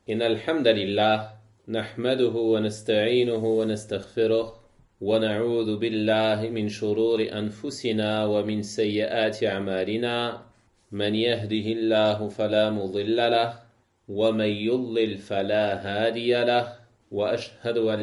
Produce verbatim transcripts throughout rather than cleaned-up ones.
إن الحمد لله نحمده ونستعينه ونستغفره ونعوذ بالله من شرور أنفسنا ومن سيئات أعمالنا من يهده الله فلا مضل له ومن يضلل فلا هادي له وأشهد أن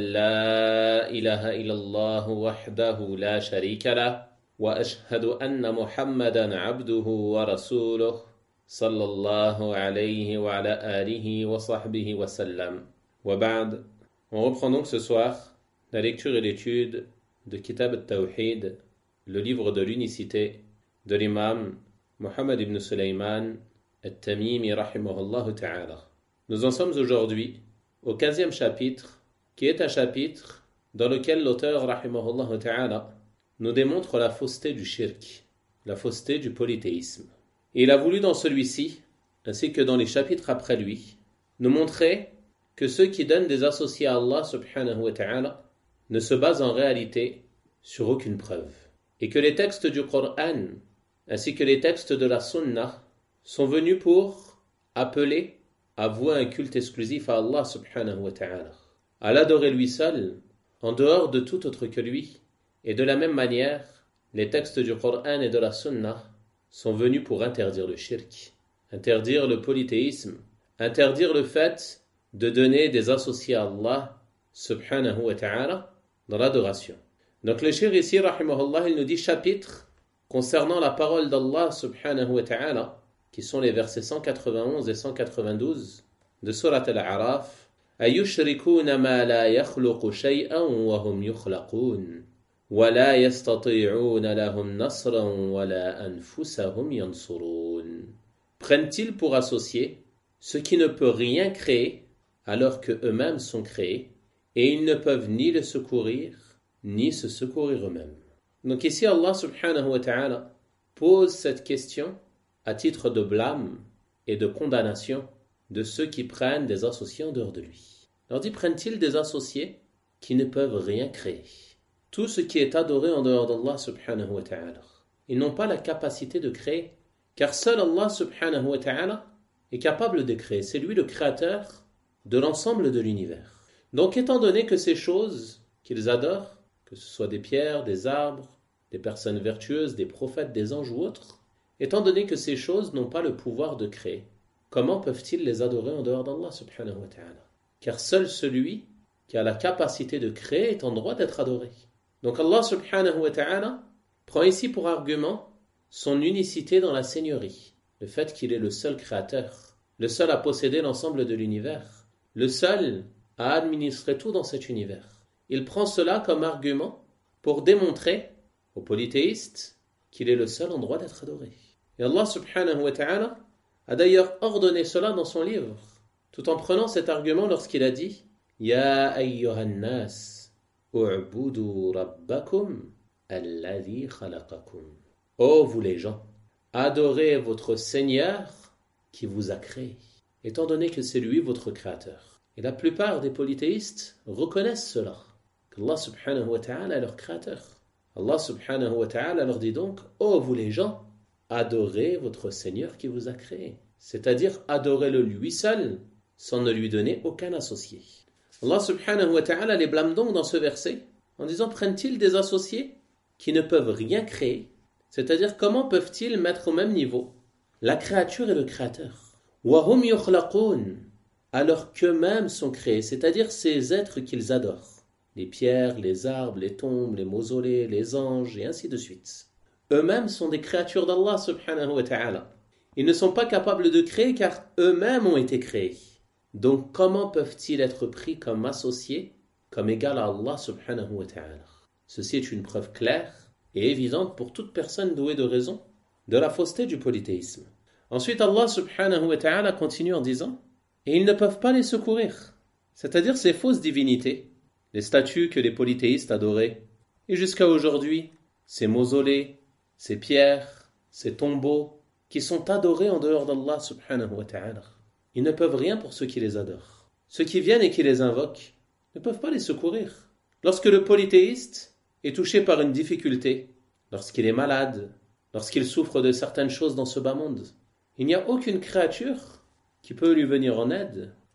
لا إله إلا الله وحده لا شريك له وأشهد أن محمدا عبده ورسوله صلى الله عليه وعلى آله وصحبه وسلم وبعد. On reprend donc ce soir la lecture et l'étude de Kitab al-Tawhid, le livre de l'unicité de l'imam Mohammed ibn Sulayman al-Tamimi rahimahullah ta'ala. Nous en sommes aujourd'hui au quinzième chapitre, qui est un chapitre dans lequel l'auteur rahimahullah ta'ala nous démontre la fausseté du shirk, la fausseté du polythéisme. Et il a voulu dans celui-ci, ainsi que dans les chapitres après lui, nous montrer que ceux qui donnent des associés à Allah subhanahu wa ta'ala ne se basent en réalité sur aucune preuve. Et que les textes du Coran, ainsi que les textes de la Sunna, sont venus pour appeler à vouer un culte exclusif à Allah subhanahu wa ta'ala, à l'adorer lui seul, en dehors de tout autre que lui. Et de la même manière, les textes du Coran et de la Sunna sont venus pour interdire le shirk, interdire le polythéisme, interdire le fait de donner des associés à Allah subhanahu wa ta'ala dans l'adoration. Donc le shir ici, rahimahullah, il nous dit chapitre concernant la parole d'Allah subhanahu wa ta'ala, qui sont les versets cent quatre-vingt-onze et cent quatre-vingt-douze de Surat Al-A'raf. Ayushrikuna ma la yakhluqu shay'an wa hum yukhlaqun. وَلَا يَسْتَطِيعُونَ لَهُمْ نَصْرًا وَلَا أَنفُسَهُمْ يَنْصُرُونَ. Prennent-ils pour associés ce qui ne peut rien créer alors que eux-mêmes sont créés, et ils ne peuvent ni le secourir ni se secourir eux-mêmes. Donc ici Allah subhanahu wa ta'ala pose cette question à titre de blâme et de condamnation de ceux qui prennent des associés en dehors de lui. Alors dit, prennent-ils des associés qui ne peuvent rien créer? Tout ce qui est adoré en dehors d'Allah subhanahu wa ta'ala, ils n'ont pas la capacité de créer, car seul Allah subhanahu wa ta'ala est capable de créer. C'est lui le créateur de l'ensemble de l'univers. Donc étant donné que ces choses qu'ils adorent, que ce soit des pierres, des arbres, des personnes vertueuses, des prophètes, des anges ou autres, étant donné que ces choses n'ont pas le pouvoir de créer, comment peuvent-ils les adorer en dehors d'Allah subhanahu wa ta'ala? Car seul celui qui a la capacité de créer est en droit d'être adoré. Donc Allah subhanahu wa ta'ala prend ici pour argument son unicité dans la seigneurie, le fait qu'il est le seul créateur, le seul à posséder l'ensemble de l'univers, le seul à administrer tout dans cet univers. Il prend cela comme argument pour démontrer aux polythéistes qu'il est le seul en droit d'être adoré. Et Allah subhanahu wa ta'ala a d'ailleurs ordonné cela dans son livre, tout en prenant cet argument lorsqu'il a dit « Ya ayyuhan nas » U'budu rabbakum alladhi khalaqakum. Ô vous les gens, adorez votre Seigneur qui vous a créé, étant donné que c'est lui votre créateur. Et la plupart des polythéistes reconnaissent cela, qu'Allah subhanahu wa ta'ala est leur créateur. Allah subhanahu wa ta'ala leur dit donc, ô vous les gens, adorez votre Seigneur qui vous a créé. C'est-à-dire adorez-le lui seul, sans ne lui donner aucun associé. Allah subhanahu wa ta'ala les blâme donc dans ce verset en disant, prennent-ils des associés qui ne peuvent rien créer? C'est-à-dire, comment peuvent-ils mettre au même niveau la créature et le créateur? Wa hum yukhlaqun, alors qu'eux-mêmes sont créés, c'est-à-dire ces êtres qu'ils adorent, les pierres, les arbres, les tombes, les mausolées, les anges et ainsi de suite. Eux-mêmes sont des créatures d'Allah subhanahu wa ta'ala. Ils ne sont pas capables de créer car eux-mêmes ont été créés. Donc comment peuvent-ils être pris comme associés, comme égal à Allah subhanahu wa ta'ala? Ceci est une preuve claire et évidente pour toute personne douée de raison de la fausseté du polythéisme. Ensuite Allah subhanahu wa ta'ala continue en disant, et ils ne peuvent pas les secourir, c'est-à-dire ces fausses divinités, les statues que les polythéistes adoraient, et jusqu'à aujourd'hui, ces mausolées, ces pierres, ces tombeaux qui sont adorés en dehors d'Allah subhanahu wa ta'ala. Ils ne peuvent rien pour ceux qui les adorent. Ceux qui viennent et qui les invoquent ne peuvent pas les secourir. Lorsque le polythéiste est touché par une difficulté, lorsqu'il est malade, lorsqu'il souffre de certaines choses dans ce bas monde, il n'y a aucune créature qui peut lui venir en aide,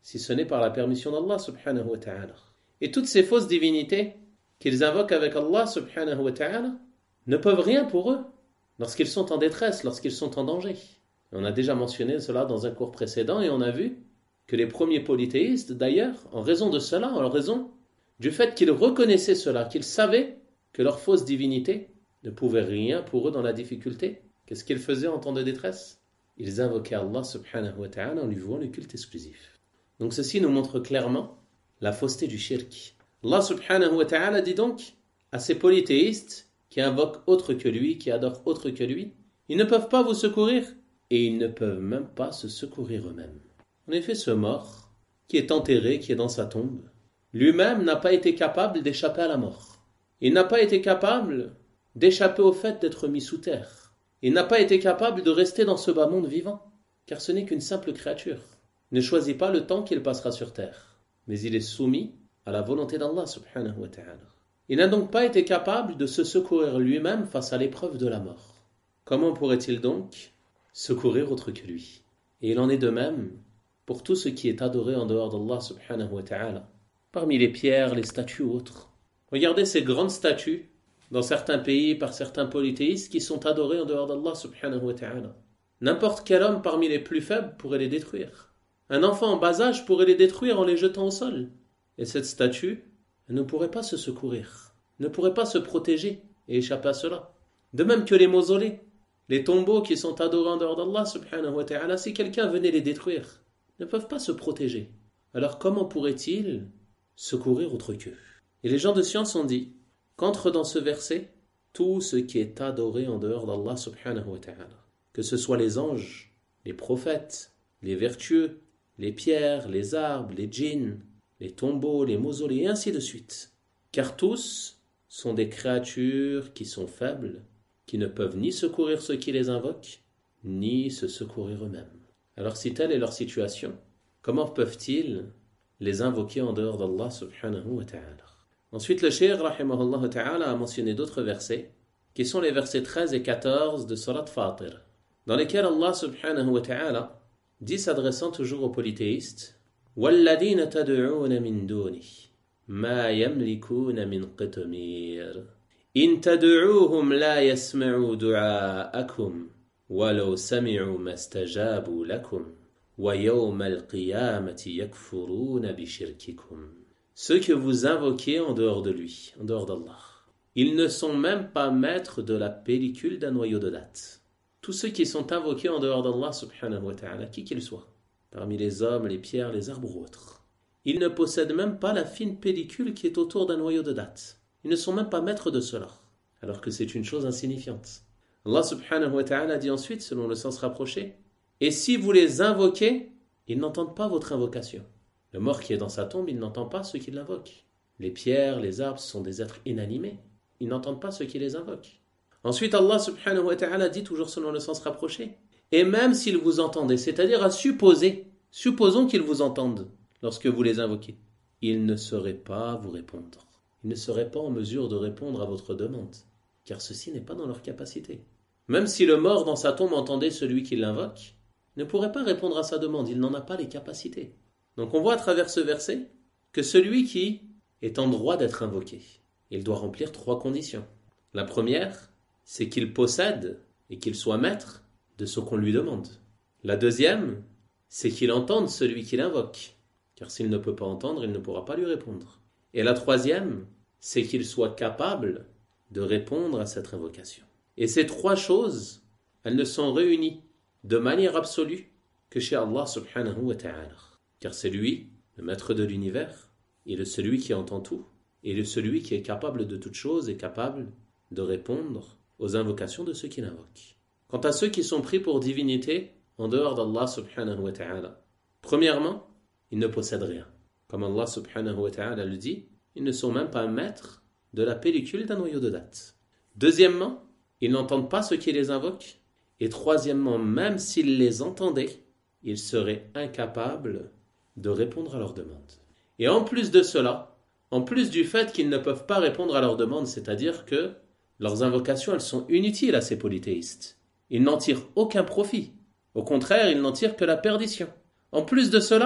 si ce n'est par la permission d'Allah subhanahu wa ta'ala. Et toutes ces fausses divinités qu'ils invoquent avec Allah subhanahu wa ta'ala ne peuvent rien pour eux lorsqu'ils sont en détresse, lorsqu'ils sont en danger. Et on a déjà mentionné cela dans un cours précédent et on a vu que les premiers polythéistes, d'ailleurs, en raison de cela, en raison du fait qu'ils reconnaissaient cela, qu'ils savaient que leur fausse divinité ne pouvait rien pour eux dans la difficulté, qu'est-ce qu'ils faisaient en temps de détresse? Ils invoquaient Allah subhanahu wa ta'ala en lui vouant le culte exclusif. Donc ceci nous montre clairement la fausseté du shirk. Allah subhanahu wa ta'ala dit donc à ces polythéistes qui invoquent autre que lui, qui adorent autre que lui, ils ne peuvent pas vous secourir et ils ne peuvent même pas se secourir eux-mêmes. En effet, ce mort, qui est enterré, qui est dans sa tombe, lui-même n'a pas été capable d'échapper à la mort. Il n'a pas été capable d'échapper au fait d'être mis sous terre. Il n'a pas été capable de rester dans ce bas monde vivant, car ce n'est qu'une simple créature. Il ne choisit pas le temps qu'il passera sur terre, mais il est soumis à la volonté d'Allah subhanahu wa ta'ala. Il n'a donc pas été capable de se secourir lui-même face à l'épreuve de la mort. Comment pourrait-il donc secourir autre que lui? Et il en est de même pour tout ce qui est adoré en dehors d'Allah subhanahu wa ta'ala, parmi les pierres, les statues ou autres. Regardez ces grandes statues dans certains pays par certains polythéistes qui sont adorés en dehors d'Allah subhanahu wa ta'ala. N'importe quel homme parmi les plus faibles pourrait les détruire. Un enfant en bas âge pourrait les détruire en les jetant au sol. Et cette statue, elle ne pourrait pas se secourir, ne pourrait pas se protéger et échapper à cela. De même que les mausolées, les tombeaux qui sont adorés en dehors d'Allah subhanahu wa ta'ala, si quelqu'un venait les détruire, ne peuvent pas se protéger. Alors comment pourrait-il secourir autre qu'eux? Et les gens de science ont dit qu'entre dans ce verset tout ce qui est adoré en dehors d'Allah subhanahu wa ta'ala, que ce soit les anges, les prophètes, les vertueux, les pierres, les arbres, les djinns, les tombeaux, les mausolées, et ainsi de suite. Car tous sont des créatures qui sont faibles, qui ne peuvent ni secourir ceux qui les invoquent, ni se secourir eux-mêmes. Alors si telle est leur situation, comment peuvent-ils les invoquer en dehors d'Allah subhanahu wa ta'ala? Ensuite, le cheikh rahimahullah ta'ala a mentionné d'autres versets, qui sont les versets treize et quatorze de Surat Fatir, dans lesquels Allah subhanahu wa ta'ala dit, s'adressant toujours aux polythéistes, وَالَّذِينَ تَدْعُونَ مِن دُونِهِ مَا يَمْلِكُونَ مِن قِطْمِيرٍ إِن تَدْعُوهُمْ لَا يَسْمَعُوا دُعَاءَكُمْ وَلَوْ سَمِعُوا مَا اسْتَجَابُوا لَكُمْ وَيَوْمَ الْقِيَامَةِ يَكْفُرُونَ بِشِرْكِكُمْ. Ceux que vous invoquez en dehors de lui, en dehors d'Allah, ils ne sont même pas maîtres de la pellicule d'un noyau de date. Tous ceux qui sont invoqués en dehors d'Allah subhanahu wa ta'ala, qui qu'ils soient, parmi les hommes, les pierres, les arbres ou autres, ils ne possèdent même pas la fine pellicule qui est autour d'un noyau de date. Ils ne sont même pas maîtres de cela, alors que c'est une chose insignifiante. Allah subhanahu wa ta'ala dit ensuite, selon le sens rapproché, et si vous les invoquez, ils n'entendent pas votre invocation. Le mort qui est dans sa tombe, il n'entend pas ceux qui l'invoquent. Les pierres, les arbres sont des êtres inanimés. Ils n'entendent pas ceux qui les invoquent. Ensuite, Allah subhanahu wa ta'ala dit, toujours selon le sens rapproché, et même s'ils vous entendaient, c'est-à-dire à supposer, supposons qu'ils vous entendent lorsque vous les invoquez, ils ne sauraient pas vous répondre. Ils ne seraient pas en mesure de répondre à votre demande, car ceci n'est pas dans leur capacité. Même si le mort dans sa tombe entendait celui qui l'invoque, il ne pourrait pas répondre à sa demande, il n'en a pas les capacités. Donc on voit à travers ce verset que celui qui est en droit d'être invoqué, il doit remplir trois conditions. La première, c'est qu'il possède et qu'il soit maître de ce qu'on lui demande. La deuxième, c'est qu'il entende celui qui l'invoque, car s'il ne peut pas entendre, il ne pourra pas lui répondre. Et la troisième, c'est qu'il soit capable de répondre à cette invocation. Et ces trois choses, elles ne sont réunies de manière absolue que chez Allah subhanahu wa ta'ala. Car c'est lui, le maître de l'univers, il est celui qui entend tout, et il est celui qui est capable de toutes choses et capable de répondre aux invocations de ceux qui l'invoquent. Quant à ceux qui sont pris pour divinité en dehors d'Allah subhanahu wa ta'ala, premièrement, ils ne possèdent rien. Comme Allah subhanahu wa ta'ala le dit, ils ne sont même pas maîtres de la pellicule d'un noyau de date. Deuxièmement, ils n'entendent pas ceux qui les invoquent. Et troisièmement, même s'ils les entendaient, ils seraient incapables de répondre à leurs demandes. Et en plus de cela, en plus du fait qu'ils ne peuvent pas répondre à leurs demandes, c'est-à-dire que leurs invocations, elles sont inutiles à ces polythéistes. Ils n'en tirent aucun profit. Au contraire, ils n'en tirent que la perdition. En plus de cela,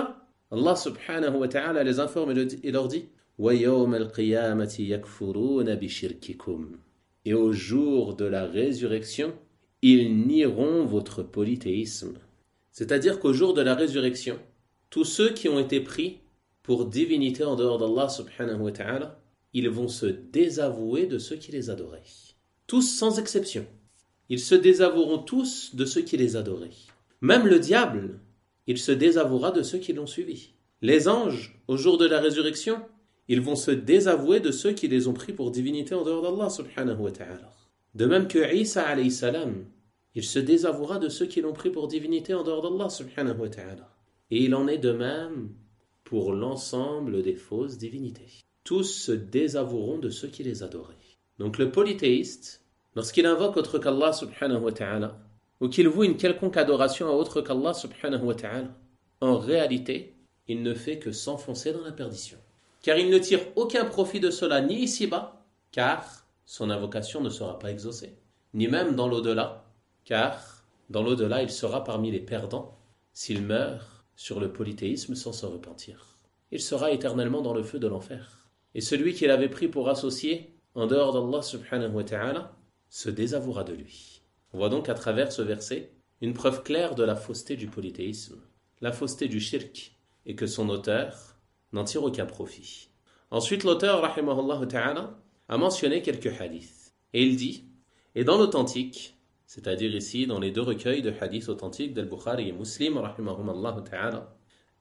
Allah subhanahu wa ta'ala les informe et leur dit وَيَوْمَ الْقِيَامَةِ يَكْفُرُونَ بِشِرْكِكُمْ. Et au jour de la résurrection, ils nieront votre polythéisme. C'est-à-dire qu'au jour de la résurrection, tous ceux qui ont été pris pour divinité en dehors d'Allah subhanahu wa ta'ala, ils vont se désavouer de ceux qui les adoraient. Tous sans exception. Ils se désavoueront tous de ceux qui les adoraient. Même le diable, il se désavouera de ceux qui l'ont suivi. Les anges, au jour de la résurrection, ils vont se désavouer de ceux qui les ont pris pour divinité en dehors d'Allah subhanahu wa ta'ala. De même que Isa alayhi salam, il se désavouera de ceux qui l'ont pris pour divinité en dehors d'Allah subhanahu wa ta'ala. Et il en est de même pour l'ensemble des fausses divinités. Tous se désavoueront de ceux qui les adoraient. Donc le polythéiste, lorsqu'il invoque autre qu'Allah subhanahu wa ta'ala, ou qu'il voue une quelconque adoration à autre qu'Allah subhanahu wa ta'ala, en réalité, il ne fait que s'enfoncer dans la perdition. Car il ne tire aucun profit de cela, ni ici-bas, car son invocation ne sera pas exaucée, ni même dans l'au-delà, car dans l'au-delà, il sera parmi les perdants s'il meurt sur le polythéisme sans se repentir. Il sera éternellement dans le feu de l'enfer. Et celui qu'il avait pris pour associé en dehors d'Allah subhanahu wa ta'ala se désavouera de lui. On voit donc à travers ce verset une preuve claire de la fausseté du polythéisme, la fausseté du shirk, et que son auteur n'en tire aucun profit. Ensuite, l'auteur, rahimahullah ta'ala, a mentionné quelques hadiths. Et il dit, et dans l'authentique, c'est-à-dire ici dans les deux recueils de hadiths authentiques d'Al-Bukhari et Muslim, rahimahumullah ta'ala,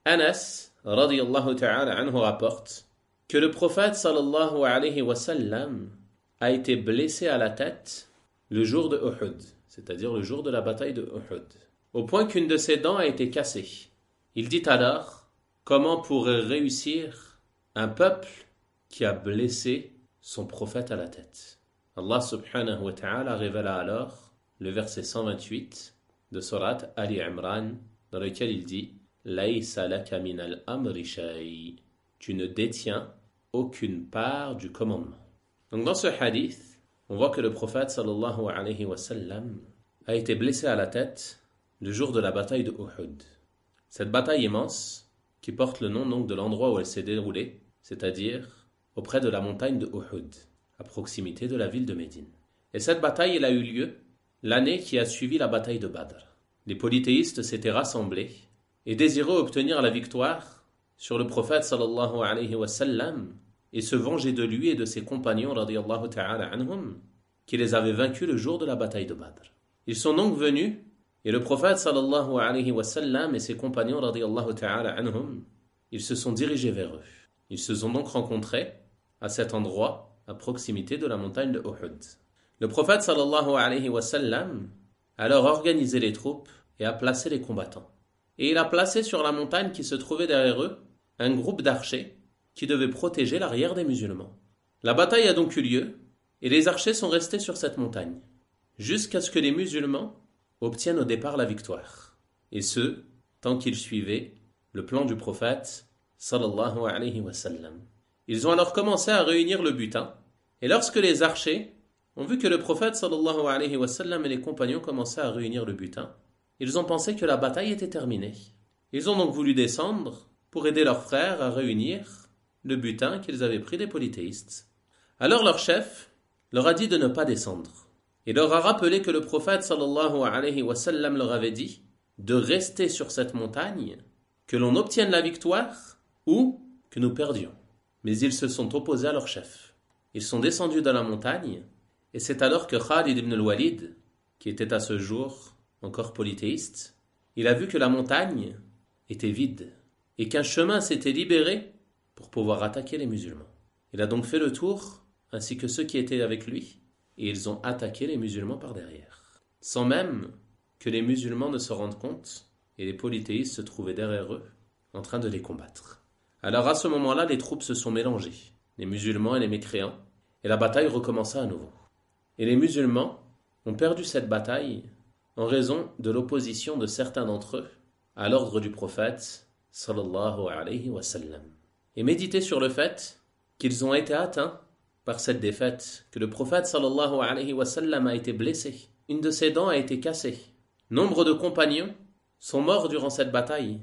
Anas, radiyallahu ta'ala anhu, rapporte que le prophète sallallahu alayhi wa sallam a été blessé à la tête le jour de Uhud, c'est-à-dire le jour de la bataille de Uhud, au point qu'une de ses dents a été cassée. Il dit alors, comment pourrait réussir un peuple qui a blessé son prophète à la tête? Allah subhanahu wa ta'ala révéla alors le verset cent vingt-huit de Surat Ali Imran, dans lequel il dit Laysa laka minal amri shay. Tu ne détiens aucune part du commandement. Donc dans ce hadith, on voit que le prophète sallallahu alayhi wa sallam a été blessé à la tête le jour de la bataille de Uhud. Cette bataille immense, qui porte le nom donc de l'endroit où elle s'est déroulée, c'est-à-dire auprès de la montagne de Uhud, à proximité de la ville de Médine. Et cette bataille, elle a eu lieu l'année qui a suivi la bataille de Badr. Les polythéistes s'étaient rassemblés et désiraient obtenir la victoire sur le prophète sallallahu alayhi wa sallam et se venger de lui et de ses compagnons radiyallahu ta'ala anhum qui les avaient vaincus le jour de la bataille de Badr. Ils sont donc venus et le prophète sallallahu alayhi wa sallam et ses compagnons radiyallahu ta'ala anhum, ils se sont dirigés vers eux. Ils se sont donc rencontrés à cet endroit à proximité de la montagne de Uhud. Le prophète sallallahu alayhi wa sallam a alors organisé les troupes et a placé les combattants. Et il a placé sur la montagne qui se trouvait derrière eux un groupe d'archers qui devait protéger l'arrière des musulmans. La bataille a donc eu lieu et les archers sont restés sur cette montagne jusqu'à ce que les musulmans obtiennent au départ la victoire. Et ce, tant qu'ils suivaient le plan du prophète sallallahu alayhi wa sallam. Ils ont alors commencé à réunir le butin et lorsque les archers ont vu que le prophète sallallahu alayhi wa sallam et les compagnons commençaient à réunir le butin, ils ont pensé que la bataille était terminée. Ils ont donc voulu descendre pour aider leurs frères à réunir le butin qu'ils avaient pris des polythéistes. Alors leur chef leur a dit de ne pas descendre et leur a rappelé que le prophète sallallahu alayhi wa sallam leur avait dit de rester sur cette montagne, que l'on obtienne la victoire ou que nous perdions. Mais ils se sont opposés à leur chef. Ils sont descendus dans la montagne et c'est alors que Khalid ibn al-Walid, qui était à ce jour encore polythéiste, il a vu que la montagne était vide et qu'un chemin s'était libéré pour pouvoir attaquer les musulmans. Il a donc fait le tour, ainsi que ceux qui étaient avec lui, et ils ont attaqué les musulmans par derrière, sans même que les musulmans ne se rendent compte, et les polythéistes se trouvaient derrière eux, en train de les combattre. Alors à ce moment-là, les troupes se sont mélangées, les musulmans et les mécréants, et la bataille recommença à nouveau. Et les musulmans ont perdu cette bataille en raison de l'opposition de certains d'entre eux à l'ordre du prophète sallallahu alayhi wa sallam. Et méditez sur le fait qu'ils ont été atteints par cette défaite, que le prophète sallallahu alayhi wa sallam a été blessé, une de ses dents a été cassée. Nombre de compagnons sont morts durant cette bataille,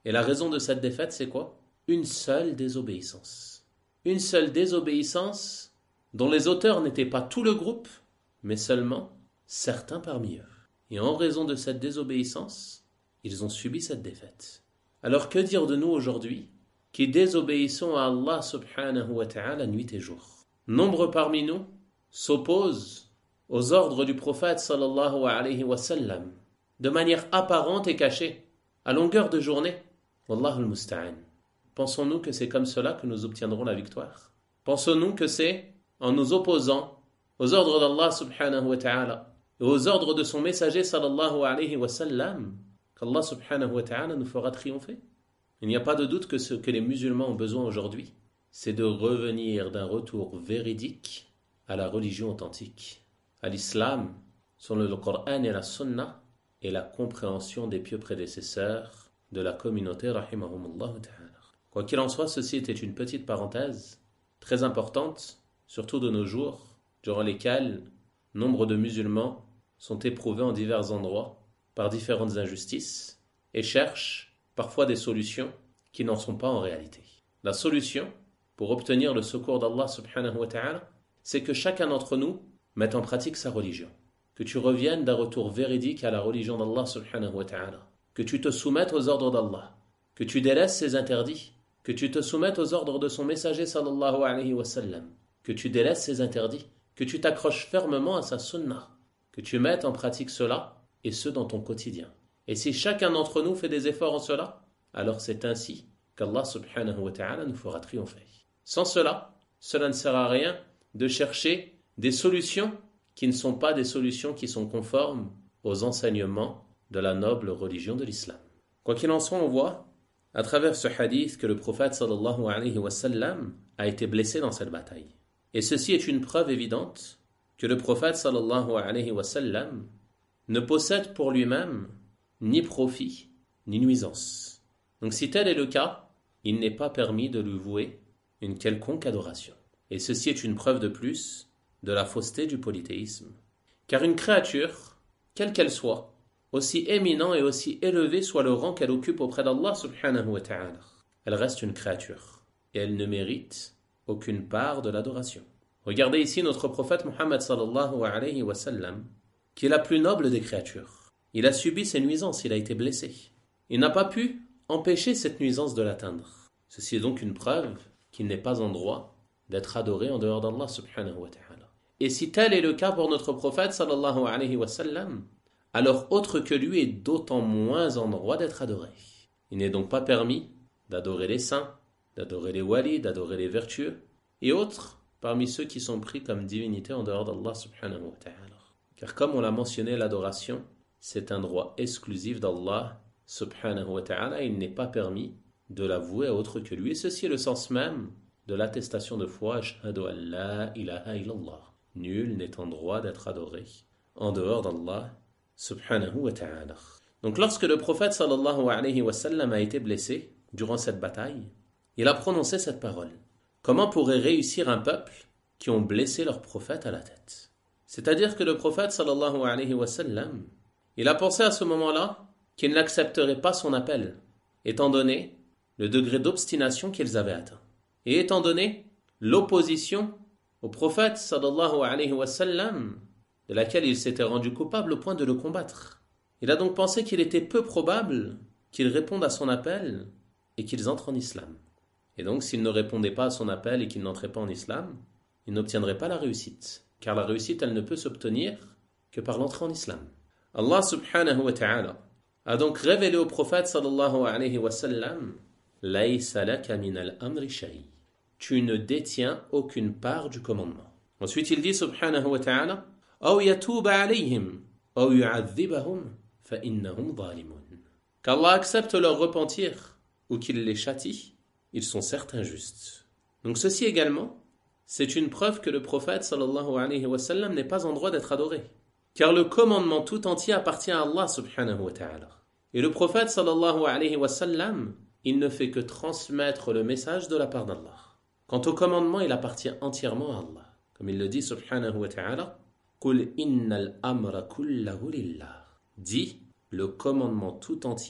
Et la raison de cette défaite, c'est quoi? Une seule désobéissance. Une seule désobéissance dont les auteurs n'étaient pas tout le groupe, mais seulement certains parmi eux. Et en raison de cette désobéissance, ils ont subi cette défaite. Alors que dire de nous aujourd'hui, qui désobéissons à Allah subhanahu wa ta'ala nuit et jour? Nombre parmi nous s'opposent aux ordres du prophète sallallahu alayhi wa sallam, de manière apparente et cachée, à longueur de journée. Wallahu al-musta'an. Pensons-nous que c'est comme cela que nous obtiendrons la victoire? Pensons-nous que c'est en nous opposant aux ordres d'Allah subhanahu wa ta'ala et aux ordres de son messager sallallahu alayhi wa sallam qu'Allah subhanahu wa ta'ala nous fera triompher? Il n'y a pas de doute que ce que les musulmans ont besoin aujourd'hui, c'est de revenir d'un retour véridique à la religion authentique, à l'islam, selon le Coran et la Sunna, et la compréhension des pieux prédécesseurs de la communauté rahimahumullah ta'ala. Quoi qu'il en soit, ceci était une petite parenthèse très importante, surtout de nos jours, durant lesquels nombre de musulmans sont éprouvés en divers endroits par différentes injustices et cherchent parfois des solutions qui n'en sont pas en réalité. La solution pour obtenir le secours d'Allah subhanahu wa ta'ala, c'est que chacun d'entre nous mette en pratique sa religion. Que tu reviennes d'un retour véridique à la religion d'Allah subhanahu wa ta'ala. Que tu te soumettes aux ordres d'Allah. Que tu délaisses ses interdits. Que tu te soumettes aux ordres de son messager sallallahu alayhi wa sallam. Que tu délaisses ses interdits. Que tu t'accroches fermement à sa sunnah. Que tu mettes en pratique cela, et ce dans ton quotidien. Et si chacun d'entre nous fait des efforts en cela, alors c'est ainsi qu'Allah subhanahu wa ta'ala nous fera triompher. Sans cela, cela ne sert à rien de chercher des solutions qui ne sont pas des solutions qui sont conformes aux enseignements de la noble religion de l'islam. Quoi qu'il en soit, on voit à travers ce hadith que le prophète sallallahu alayhi wa sallam a été blessé dans cette bataille. Et ceci est une preuve évidente que le prophète sallallahu alayhi wa sallam ne possède pour lui-même ni profit, ni nuisance. Donc si tel est le cas, il n'est pas permis de lui vouer une quelconque adoration. Et ceci est une preuve de plus de la fausseté du polythéisme. Car une créature, quelle qu'elle soit, aussi éminent et aussi élevé soit le rang qu'elle occupe auprès d'Allah subhanahu wa ta'ala, elle reste une créature, et elle ne mérite aucune part de l'adoration. Regardez ici notre prophète Muhammad sallallahu alayhi wa sallam, qui est la plus noble des créatures. Il a subi ses nuisances, il a été blessé. Il n'a pas pu empêcher cette nuisance de l'atteindre. Ceci est donc une preuve qu'il n'est pas en droit d'être adoré en dehors d'Allah subhanahu wa ta'ala. Et si tel est le cas pour notre prophète sallallahu alayhi wa sallam, alors autre que lui est d'autant moins en droit d'être adoré. Il n'est donc pas permis d'adorer les saints, d'adorer les walis, d'adorer les vertueux, et autres parmi ceux qui sont pris comme divinités en dehors d'Allah subhanahu wa ta'ala. Car comme on l'a mentionné, l'adoration, c'est un droit exclusif d'Allah subhanahu wa ta'ala, et il n'est pas permis de l'avouer à autre que lui. Et ceci est le sens même de l'attestation de foi, ashhadu an la ilaha illallah. Nul n'est en droit d'être adoré en dehors d'Allah subhanahu wa ta'ala. Donc lorsque le prophète sallallahu alayhi wa sallam a été blessé durant cette bataille, il a prononcé cette parole. Comment pourrait réussir un peuple qui ont blessé leur prophète à la tête? C'est-à-dire que le prophète sallallahu alayhi wa sallam, il a pensé à ce moment-là qu'ils n'accepteraient pas son appel, étant donné le degré d'obstination qu'ils avaient atteint. Et étant donné l'opposition au prophète sallallahu alayhi wa sallam, de laquelle il s'était rendu coupable au point de le combattre. Il a donc pensé qu'il était peu probable qu'ils répondent à son appel et qu'ils entrent en islam. Et donc s'ils ne répondaient pas à son appel et qu'ils n'entraient pas en islam, ils n'obtiendraient pas la réussite. Car la réussite, elle ne peut s'obtenir que par l'entrée en islam. Allah subhanahu wa ta'ala a donc révélé au prophète sallallahu alayhi wa sallam Laysa laka min al-amri shay. Tu ne détiens aucune part du commandement. Ensuite, il dit subhanahu wa ta'ala Aw yatuba alayhim aw yu'adhibahum fa innahum zalimun. Qu'Allah accepte leur repentir ou qu'il les châtie, ils sont certes injustes. Donc ceci également, c'est une preuve que le prophète sallallahu alayhi wa sallam n'est pas en droit d'être adoré. Car le commandement tout entier appartient à Allah subhanahu wa ta'ala. Et le prophète sallallahu alayhi wa sallam, il ne fait que transmettre le message de la part d'Allah. Quant au commandement, il appartient entièrement à Allah. Comme il le dit subhanahu wa ta'ala, Qul innal amra kullahu lillah. Dit, le commandement tout entier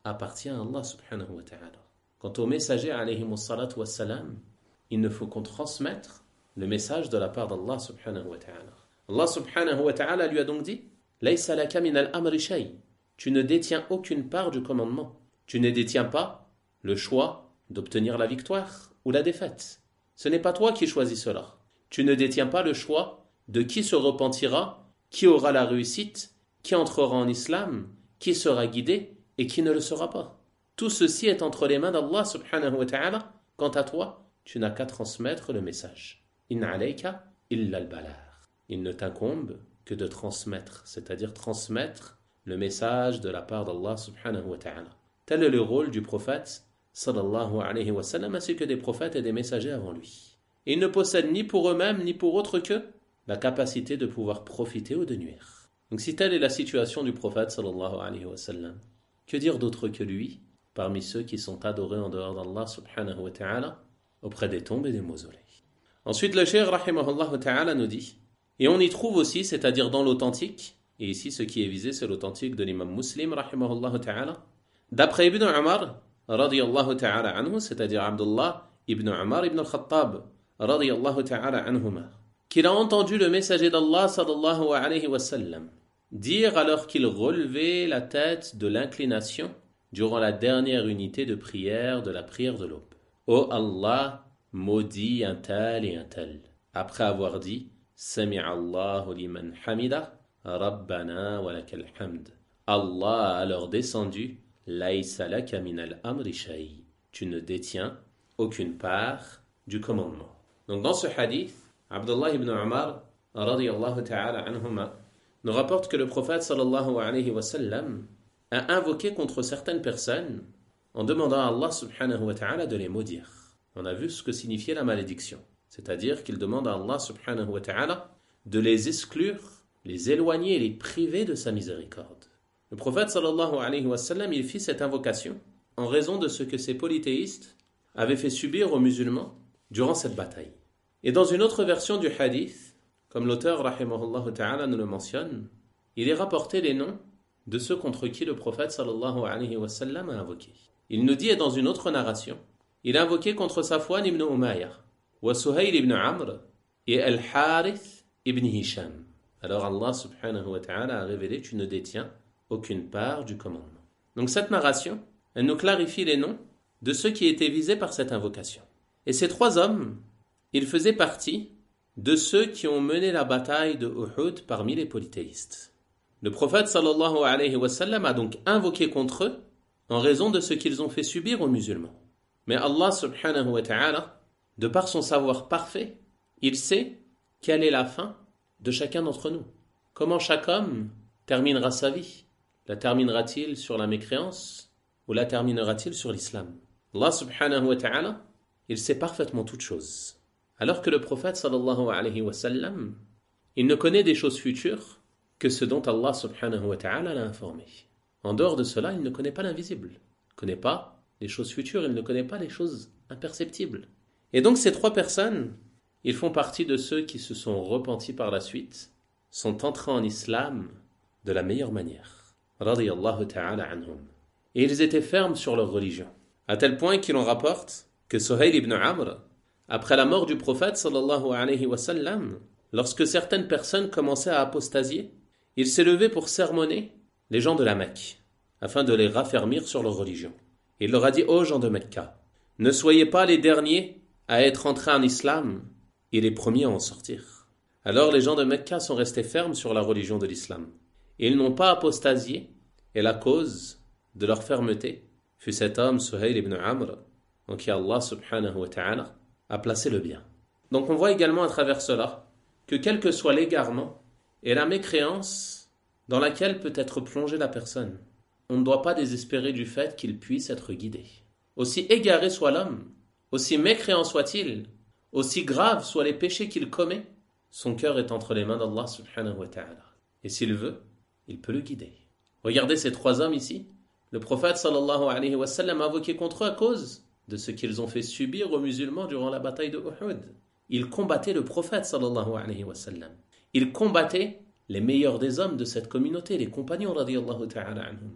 appartient à Allah subhanahu wa ta'ala. Quant aux messagers alayhi salatu wa salam, il ne faut qu'on transmettre le message de la part d'Allah subhanahu wa ta'ala. Allah subhanahu wa ta'ala lui a donc dit Laysa laka min al-amri shay. Tu ne détiens aucune part du commandement. Tu ne détiens pas le choix d'obtenir la victoire ou la défaite. Ce n'est pas toi qui choisis cela. Tu ne détiens pas le choix de qui se repentira, qui aura la réussite, qui entrera en islam, qui sera guidé et qui ne le sera pas. Tout ceci est entre les mains d'Allah subhanahu wa ta'ala. Quant à toi, tu n'as qu'à transmettre le message. In alayka illa al-balagh. Il ne t'incombe que de transmettre, c'est-à-dire transmettre le message de la part d'Allah subhanahu wa ta'ala. Tel est le rôle du prophète sallallahu alayhi wa sallam ainsi que des prophètes et des messagers avant lui. Ils ne possèdent ni pour eux-mêmes ni pour autre que la capacité de pouvoir profiter ou de nuire. Donc si telle est la situation du prophète sallallahu alayhi wa sallam, que dire d'autre que lui parmi ceux qui sont adorés en dehors d'Allah subhanahu wa ta'ala auprès des tombes et des mausolées. Ensuite le cheikh rahimahullah ta'ala nous dit, et on y trouve aussi, c'est-à-dire dans l'authentique, et ici ce qui est visé c'est l'authentique de l'imam Muslim rahimahullah ta'ala, d'après Ibn Umar radiyallahu ta'ala anhu, c'est-à-dire Abdullah ibn Umar ibn al-Khattab radiyallahu ta'ala anhuma, qu'il a entendu le messager d'Allah sallallahu alayhi wa sallam dire alors qu'il relevait la tête de l'inclination durant la dernière unité de prière de la prière de l'aube. Ô Allah, maudit un tel et un tel. Après avoir dit Sami'a Allahu liman hamida, Rabbana wa lakal hamd. Allah a alors descendu Laysa laka min al-amri shay. Tu ne détiens aucune part du commandement. Donc dans ce hadith, Abdullah ibn Umar radiyallahu ta'ala anhuma nous rapporte que le prophète sallallahu alayhi wa sallam a invoqué contre certaines personnes en demandant à Allah subhanahu wa ta'ala de les maudire. On a vu ce que signifiait la malédiction. C'est-à-dire qu'il demande à Allah subhanahu wa ta'ala de les exclure, les éloigner et les priver de sa miséricorde. Le prophète sallallahu alayhi wa sallam, il fit cette invocation en raison de ce que ces polythéistes avaient fait subir aux musulmans durant cette bataille. Et dans une autre version du hadith, comme l'auteur rahimahullah ta'ala nous le mentionne, il est rapporté les noms de ceux contre qui le prophète sallallahu alayhi wa sallam a invoqué. Il nous dit, et dans une autre narration, il a invoqué contre Safwan ibn Umayya, wa Suhayl ibn Amr, et Al-Harith ibn Hisham. Alors Allah subhanahu wa ta'ala a révélé, tu ne détiens aucune part du commandement. Donc cette narration, elle nous clarifie les noms de ceux qui étaient visés par cette invocation. Et ces trois hommes, ils faisaient partie de ceux qui ont mené la bataille de Uhud parmi les polythéistes. Le prophète sallallahu alayhi wa sallam a donc invoqué contre eux en raison de ce qu'ils ont fait subir aux musulmans. Mais Allah subhanahu wa ta'ala, de par son savoir parfait, il sait quelle est la fin de chacun d'entre nous. Comment chaque homme terminera sa vie? La terminera-t-il sur la mécréance ou la terminera-t-il sur l'islam? Allah subhanahu wa ta'ala, il sait parfaitement toutes choses. Alors que le prophète sallallahu alayhi wa sallam, il ne connaît des choses futures que ce dont Allah subhanahu wa ta'ala l'a informé. En dehors de cela, il ne connaît pas l'invisible. Il ne connaît pas les choses futures, il ne connaît pas les choses imperceptibles. Et donc ces trois personnes, ils font partie de ceux qui se sont repentis par la suite, sont entrés en islam de la meilleure manière. Radiyallahu ta'ala anhum. Et ils étaient fermes sur leur religion. À tel point qu'il en rapporte que Suhayl ibn Amr, après la mort du prophète sallallahu alayhi wa sallam, lorsque certaines personnes commençaient à apostasier, il s'est levé pour sermonner les gens de la Mecque, afin de les raffermir sur leur religion. Il leur a dit, ô gens de Mecca, ne soyez pas les derniers à être entrés en islam et les premiers à en sortir. Alors les gens de Mecca sont restés fermes sur la religion de l'islam. Ils n'ont pas apostasié, et la cause de leur fermeté fut cet homme, Suhayl ibn Amr, en qui Allah subhanahu wa ta'ala a placé le bien. Donc on voit également à travers cela que quel que soit l'égarement et la mécréance dans laquelle peut être plongée la personne, on ne doit pas désespérer du fait qu'il puisse être guidé. Aussi égaré soit l'homme, aussi mécréant soit-il, aussi graves soient les péchés qu'il commet, son cœur est entre les mains d'Allah subhanahu wa ta'ala. Et s'il veut, il peut le guider. Regardez ces trois hommes ici. Le prophète sallallahu alayhi wa sallam a invoqué contre eux à cause de ce qu'ils ont fait subir aux musulmans durant la bataille de Uhud. Ils combattaient le prophète sallallahu alayhi wa sallam. Ils combattaient les meilleurs des hommes de cette communauté, les compagnons radiyallahu ta'ala anhum.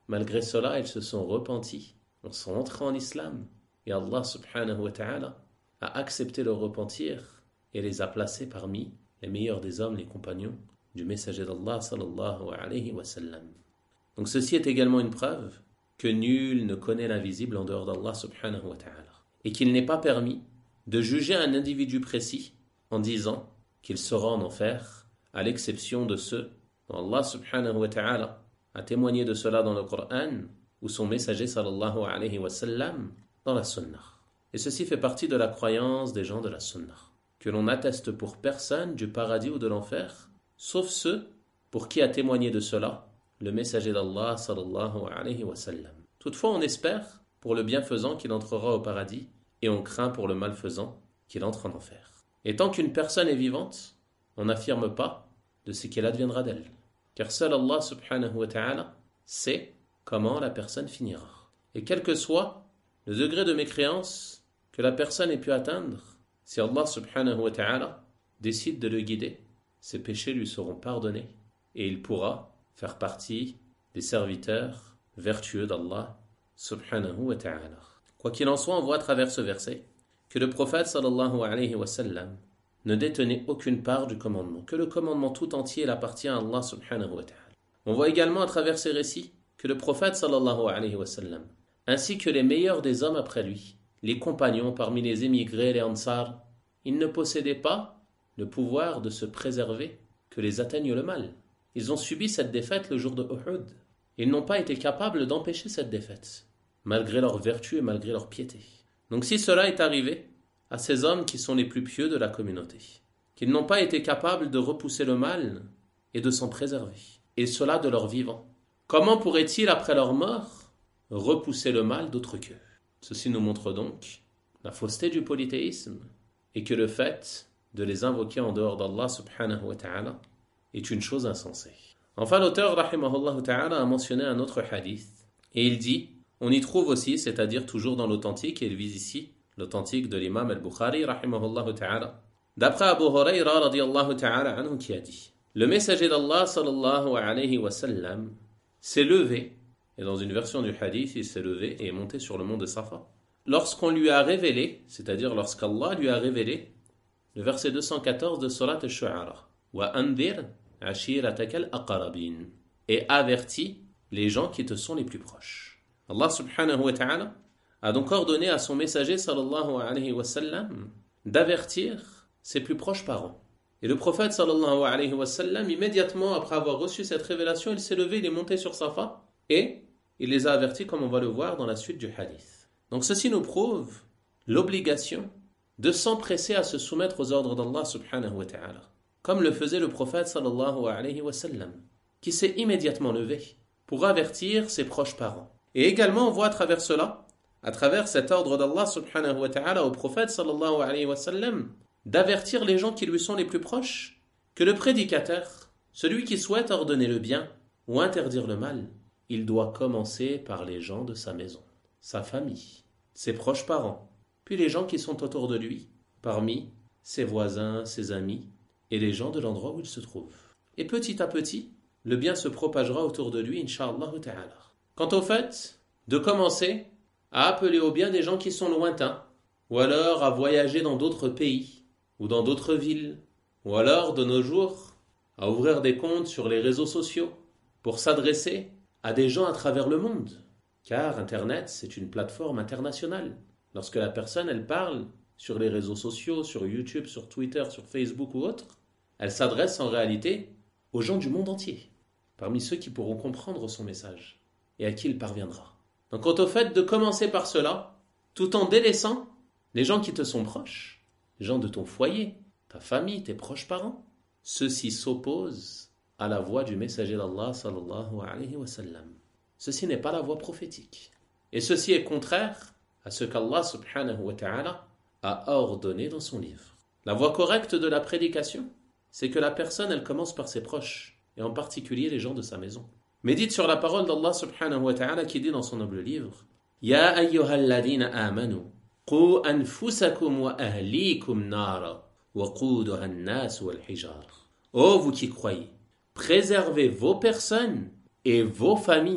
malgré cela, ils se sont repentis, ils sont entrés en islam, et Allah subhanahu wa ta'ala a accepté leur repentir et les a placés parmi les meilleurs des hommes, les compagnons du messager d'Allah sallallahu alayhi wa sallam. Donc ceci est également une preuve que nul ne connaît l'invisible en dehors d'Allah subhanahu wa ta'ala, et qu'il n'est pas permis de juger un individu précis en disant qu'il sera en enfer, à l'exception de ceux dont Allah subhanahu wa ta'ala a témoigné de cela dans le Coran ou son messager sallallahu alayhi wa sallam dans la Sunnah. Et ceci fait partie de la croyance des gens de la Sunnah, que l'on n'atteste pour personne du paradis ou de l'enfer, sauf ceux pour qui a témoigné de cela le messager d'Allah sallallahu alayhi wa sallam. Toutefois, on espère pour le bienfaisant qu'il entrera au paradis et on craint pour le malfaisant qu'il entre en enfer. Et tant qu'une personne est vivante, on n'affirme pas de ce qu'il adviendra d'elle, car seul Allah subhanahu wa ta'ala sait comment la personne finira. Et quel que soit le degré de mécréance que la personne ait pu atteindre, si Allah subhanahu wa ta'ala décide de le guider, ses péchés lui seront pardonnés et il pourra faire partie des serviteurs vertueux d'Allah subhanahu wa ta'ala. Quoi qu'il en soit, on voit à travers ce verset que le prophète sallallahu alayhi wa sallam ne détenait aucune part du commandement, que le commandement tout entier il appartient à Allah subhanahu wa ta'ala. On voit également à travers ces récits que le prophète sallallahu alayhi wa sallam, ainsi que les meilleurs des hommes après lui, les compagnons parmi les émigrés, les ansar, ils ne possédaient pas le pouvoir de se préserver que les atteigne le mal. Ils ont subi cette défaite le jour de Uhud. Ils n'ont pas été capables d'empêcher cette défaite, malgré leur vertu et malgré leur piété. Donc si cela est arrivé à ces hommes qui sont les plus pieux de la communauté, qu'ils n'ont pas été capables de repousser le mal et de s'en préserver, et cela de leur vivant, comment pourraient-ils, après leur mort, repousser le mal d'autre qu'eux? Ceci nous montre donc la fausseté du polythéisme et que le fait de les invoquer en dehors d'Allah subhanahu wa ta'ala est une chose insensée. Enfin, l'auteur rahimahullah ta'ala a mentionné un autre hadith et il dit, on y trouve aussi, c'est-à-dire toujours dans l'authentique, et il vise ici l'authentique de l'imam al-Bukhari rahimahullah ta'ala, d'après Abu Hurayra radiyallahu ta'ala anhu qui a dit, le messager d'Allah sallallahu alayhi wa sallam s'est levé, et dans une version du hadith, il s'est levé et est monté sur le mont de Safa, lorsqu'on lui a révélé, c'est-à-dire lorsqu'Allah lui a révélé, le verset deux cent quatorze de Surat al-Shu'ara, wa andir ashiratak al-aqrabin, et avertis les gens qui te sont les plus proches. Allah subhanahu wa ta'ala a donc ordonné à son messager sallallahu alayhi wa sallam d'avertir ses plus proches parents. Et le prophète sallallahu alayhi wa sallam, immédiatement après avoir reçu cette révélation, il s'est levé, il est monté sur Safa et il les a avertis comme on va le voir dans la suite du hadith. Donc ceci nous prouve l'obligation de s'empresser à se soumettre aux ordres d'Allah subhanahu wa ta'ala, comme le faisait le prophète sallallahu alayhi wa sallam, qui s'est immédiatement levé pour avertir ses proches parents. Et également on voit à travers cela, à travers cet ordre d'Allah subhanahu wa ta'ala au prophète sallallahu alayhi wa sallam, d'avertir les gens qui lui sont les plus proches, que le prédicateur, celui qui souhaite ordonner le bien ou interdire le mal, il doit commencer par les gens de sa maison, sa famille, ses proches parents, puis les gens qui sont autour de lui, parmi ses voisins, ses amis et les gens de l'endroit où il se trouve. Et petit à petit, le bien se propagera autour de lui, incha'Allah ta'ala. Quant au fait de commencer à appeler au bien des gens qui sont lointains, ou alors à voyager dans d'autres pays, ou dans d'autres villes, ou alors de nos jours à ouvrir des comptes sur les réseaux sociaux pour s'adresser à des gens à travers le monde, car Internet c'est une plateforme internationale. Lorsque la personne elle parle sur les réseaux sociaux, sur YouTube, sur Twitter, sur Facebook ou autre, elle s'adresse en réalité aux gens du monde entier, parmi ceux qui pourront comprendre son message et à qui il parviendra. Donc quant au fait de commencer par cela, tout en délaissant les gens qui te sont proches, les gens de ton foyer, ta famille, tes proches parents, ceux-ci s'opposent à la voix du messager d'Allah sallallahu alayhi wa sallam. Ceci n'est pas la voix prophétique. Et ceci est contraire à ce qu'Allah subhanahu wa ta'ala a ordonné dans son livre. La voie correcte de la prédication, c'est que la personne, elle commence par ses proches, et en particulier les gens de sa maison. Médite sur la parole d'Allah subhanahu wa ta'ala qui dit dans son noble livre, Ya ayyuhalladhina amanu, qu anfusakum wa ahlikum nara, wa quduha an-nas wal hijar. Ô vous qui croyez, préservez vos personnes et vos familles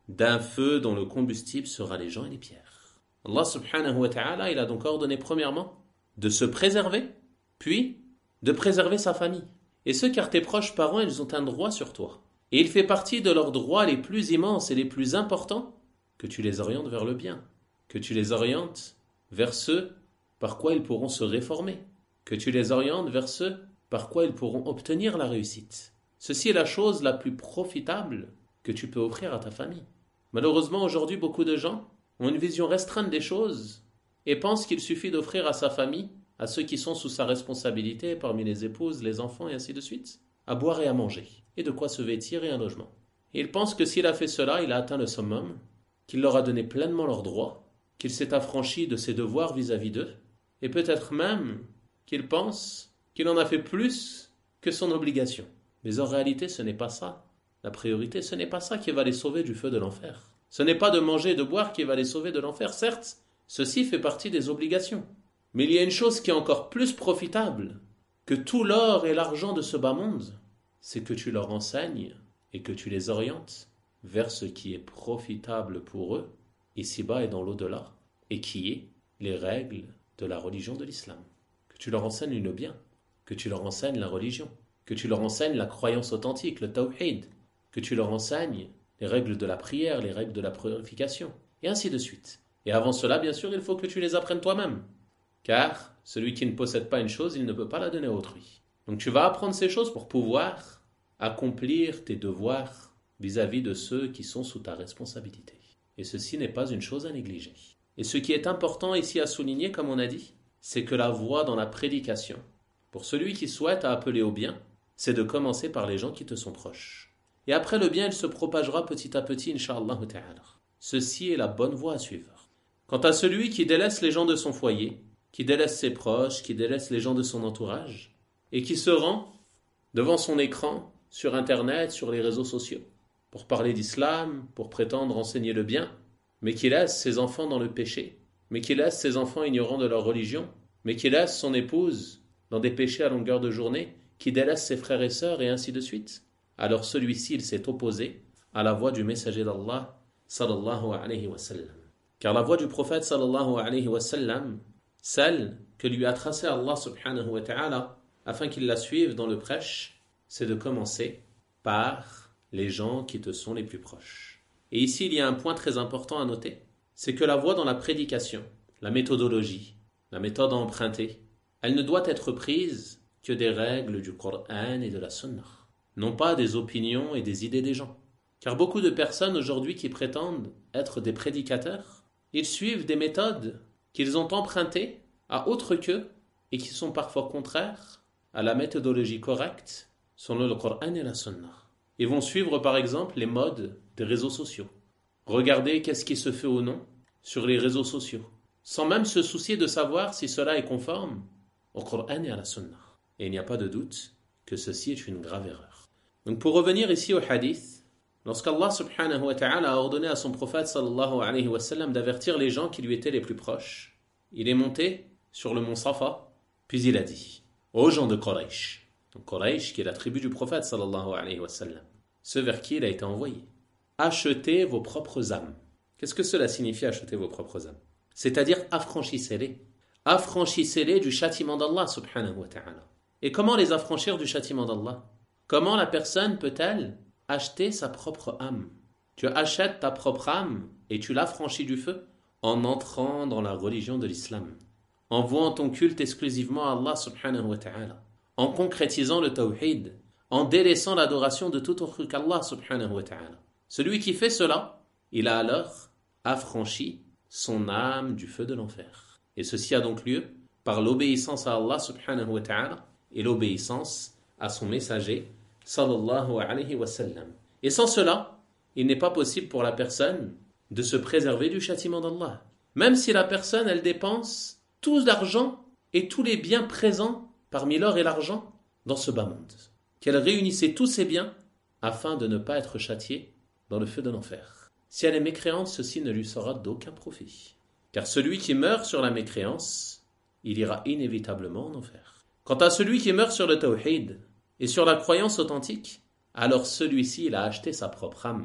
d'un feu dont le combustible sera les gens et les pierres. Allah subhanahu wa ta'ala, il a donc ordonné premièrement de se préserver, puis de préserver sa famille. Et ce car tes proches parents, ils ont un droit sur toi. Et il fait partie de leurs droits les plus immenses et les plus importants que tu les orientes vers le bien, que tu les orientes vers ceux par quoi ils pourront se réformer, que tu les orientes vers ceux par quoi ils pourront obtenir la réussite. Ceci est la chose la plus profitable que tu peux offrir à ta famille. Malheureusement, aujourd'hui, beaucoup de gens ont une vision restreinte des choses et pensent qu'il suffit d'offrir à sa famille, à ceux qui sont sous sa responsabilité, parmi les épouses, les enfants et ainsi de suite, à boire et à manger, et de quoi se vêtir et un logement. Et il pense que s'il a fait cela, il a atteint le summum, qu'il leur a donné pleinement leurs droits, qu'il s'est affranchi de ses devoirs vis-à-vis d'eux, et peut-être même qu'il pense qu'il en a fait plus que son obligation. Mais en réalité, ce n'est pas ça. La priorité, ce n'est pas ça qui va les sauver du feu de l'enfer. Ce n'est pas de manger et de boire qui va les sauver de l'enfer. Certes, ceci fait partie des obligations. Mais il y a une chose qui est encore plus profitable que tout l'or et l'argent de ce bas monde, c'est que tu leur enseignes et que tu les orientes vers ce qui est profitable pour eux, ici-bas et dans l'au-delà, et qui est les règles de la religion de l'islam. Que tu leur enseignes le bien, que tu leur enseignes la religion, que tu leur enseignes la croyance authentique, le tawhid, que tu leur enseignes les règles de la prière, les règles de la purification, et ainsi de suite. Et avant cela, bien sûr, il faut que tu les apprennes toi-même. Car celui qui ne possède pas une chose, il ne peut pas la donner à autrui. Donc tu vas apprendre ces choses pour pouvoir accomplir tes devoirs vis-à-vis de ceux qui sont sous ta responsabilité. Et ceci n'est pas une chose à négliger. Et ce qui est important ici à souligner, comme on a dit, c'est que la voie dans la prédication, pour celui qui souhaite appeler au bien, c'est de commencer par les gens qui te sont proches. Et après le bien, il se propagera petit à petit, incha'Allah ta'ala. Ceci est la bonne voie à suivre. Quant à celui qui délaisse les gens de son foyer, qui délaisse ses proches, qui délaisse les gens de son entourage, et qui se rend devant son écran, sur Internet, sur les réseaux sociaux, pour parler d'islam, pour prétendre enseigner le bien, mais qui laisse ses enfants dans le péché, mais qui laisse ses enfants ignorants de leur religion, mais qui laisse son épouse dans des péchés à longueur de journée, qui délaisse ses frères et sœurs, et ainsi de suite, alors celui-ci, il s'est opposé à la voie du messager d'Allah, sallallahu alayhi wa sallam. Car la voie du prophète, sallallahu alayhi wa sallam, celle que lui a tracée Allah subhanahu wa ta'ala, afin qu'il la suive dans le prêche, c'est de commencer par les gens qui te sont les plus proches. Et ici, il y a un point très important à noter, c'est que la voie dans la prédication, la méthodologie, la méthode à emprunter, elle ne doit être prise que des règles du Coran et de la Sunna, non pas des opinions et des idées des gens. Car beaucoup de personnes aujourd'hui qui prétendent être des prédicateurs, ils suivent des méthodes qu'ils ont empruntées à autre qu'eux et qui sont parfois contraires à la méthodologie correcte selon le Coran et la Sunna. Ils vont suivre par exemple les modes des réseaux sociaux. Regarder qu'est-ce qui se fait ou non sur les réseaux sociaux, sans même se soucier de savoir si cela est conforme au Coran et à la Sunna. Et il n'y a pas de doute que ceci est une grave erreur. Donc pour revenir ici au hadith, lorsqu'Allah subhanahu wa ta'ala a ordonné à son prophète sallallahu alayhi wa sallam d'avertir les gens qui lui étaient les plus proches, il est monté sur le mont Safa, puis il a dit aux gens de Quraysh, donc Quraysh qui est la tribu du prophète sallallahu alayhi wa sallam, ceux vers qui il a été envoyé, achetez vos propres âmes. Qu'est-ce que cela signifie acheter vos propres âmes? C'est-à-dire affranchissez-les. Affranchissez-les du châtiment d'Allah subhanahu wa ta'ala. Et comment les affranchir du châtiment d'Allah? Comment la personne peut-elle acheter sa propre âme? Tu achètes ta propre âme et tu l'affranchis du feu en entrant dans la religion de l'islam, en vouant ton culte exclusivement à Allah subhanahu wa ta'ala, en concrétisant le tawhid, en délaissant l'adoration de tout autre qu'Allah subhanahu wa ta'ala. Celui qui fait cela, il a alors affranchi son âme du feu de l'enfer. Et ceci a donc lieu par l'obéissance à Allah subhanahu wa ta'ala et l'obéissance à son messager sallallahu alayhi wa sallam. Et sans cela, il n'est pas possible pour la personne de se préserver du châtiment d'Allah. Même si la personne, elle dépense tout l'argent et tous les biens présents parmi l'or et l'argent dans ce bas monde. Qu'elle réunissait tous ses biens afin de ne pas être châtiée dans le feu de l'enfer. Si elle est mécréante, ceci ne lui sera d'aucun profit. Car celui qui meurt sur la mécréance, il ira inévitablement en enfer. Quant à celui qui meurt sur le tawhid et sur la croyance authentique, alors celui-ci, il a acheté sa propre âme.